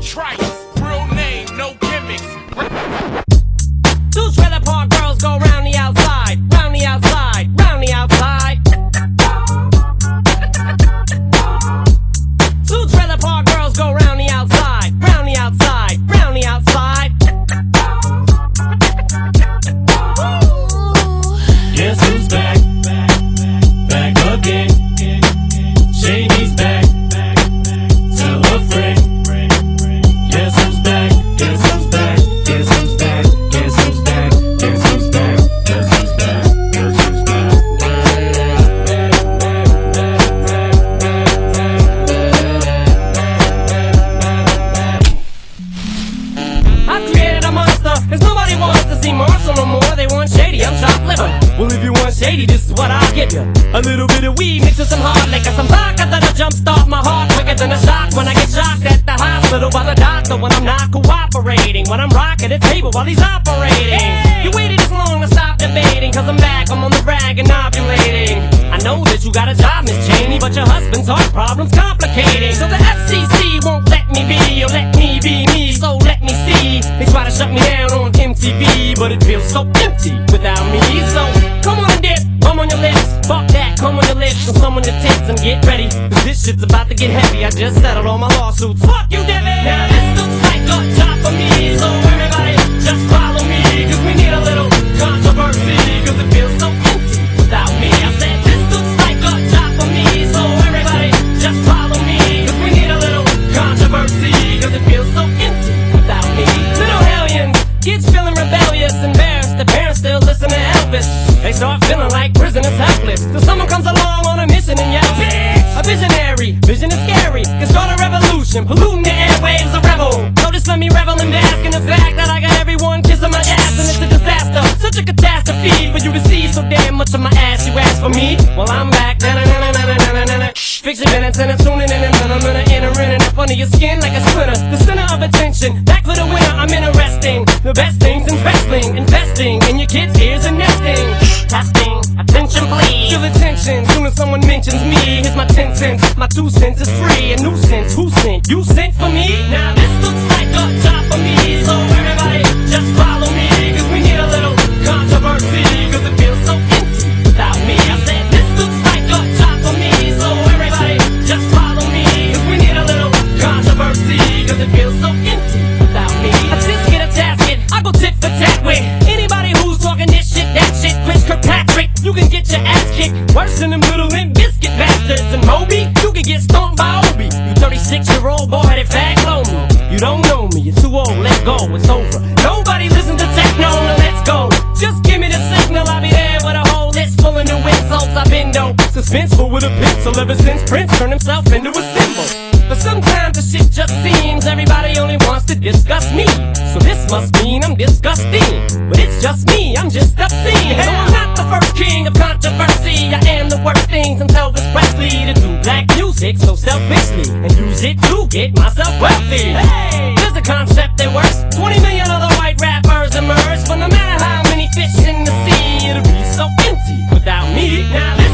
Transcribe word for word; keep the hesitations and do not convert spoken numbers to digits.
Trice, real name, no gimmicks. Two trailer park girls go round the outside, round the outside, round the outside. Two trailer park girls go round the outside, round the outside, round the outside. Guess who's back? Back again. Shady's back. Tell a friend. Guess who's back? Guess who's back? Guess who's back? Guess who's back? Guess who's back? Guess who's back? Guess who's back? I've created a monster, cause nobody wants to see Marshall no more. They want Shady, I'm chopped liver. Well, if you want Shady, this is what I'll give you. A little bit of weed mixed with some hard liquor, some vodka that'll jumpstart my heart quicker than a shock when I get shocked at the hospital by the doctor when I'm not cooperating. When I'm rocking the table while he's operating. Hey! You waited this long to stop debating, cause I'm back, I'm on the rag and ovulating. I know that you got a job, Miss Cheney, but your husband's heart problem's complicating. So the F C C won't let me be, or let me be me, so let me see. They try to shut me down on M T V, but it feels so empty without me. So come on and dip, come on your lips, fuck that, come on your lips, and some on your tits and get ready, cause this shit's about to get heavy. I just settled all my lawsuits. Fuck you, Debbie! Now this looks like a job for me, so everybody just follow me, cause we need a little controversy, cause it feels so empty without me. I said this looks like a job for me, so everybody just follow me, cause we need a little controversy, cause it feels so empty without me. Little hellions, kids feeling rebellious, embarrassed, the parents still listen to Elvis. They start feeling like prisoners helpless, till someone comes along on a mission and yells, bitch! A visionary, vision is scary, can start a revolution, polluting the airwaves, a rebel. So just let me revel and bask in the fact that I got everyone kissing my ass, and it's a disaster, such a catastrophe for you to see so damn much of my ass. You ask for me, well I'm back. Fix your minutes and I'm tuning in, and then I'm gonna enter in and up under your skin like a splinter. The center of attention, back for the winner. I'm interesting, the best things in wrestling, investing in your kids' ears and nesting. Testing, attention please. Feel attention, soon as someone mentions me. Here's my ten cents, my two cents is free. A nuisance, who sent? You sent for me? Now this looks like a job for me, so everybody just follow me, cause we need a little controversy, cause it feels so empty without me. I said this looks like a job for me, so everybody just follow me, cause we need a little controversy, cause it feels so empty without me. I just get a tasket, I go tit for tat with anybody who's talking this shit, that shit. Chris Kirkpatrick, you can get your ass kicked worse than them little Limp Biscuit bastards. And Moby, you can get stomped by Obi. You thirty-six year old boy that fag blow me. You don't know me, you're too old, let go, it's over. Nobody listen to techno, now let's go. Just give me the signal, I'll be there with a whole list full of new insults. I've been dope, suspenseful with a pencil ever since Prince turned himself into a symbol. But sometimes the shit just seems everybody only wants to discuss me. So this must mean I'm disgusting, but it's just me, I'm just obscene. So I'm not the first king of controversy, I am the worst thing since Elvis Presley to do black music so selfishly and use it to get myself wealthy. Hey, there's a concept that works. Twenty million other white rappers emerge, but no matter how many fish in the sea, it'll be so empty without me. Now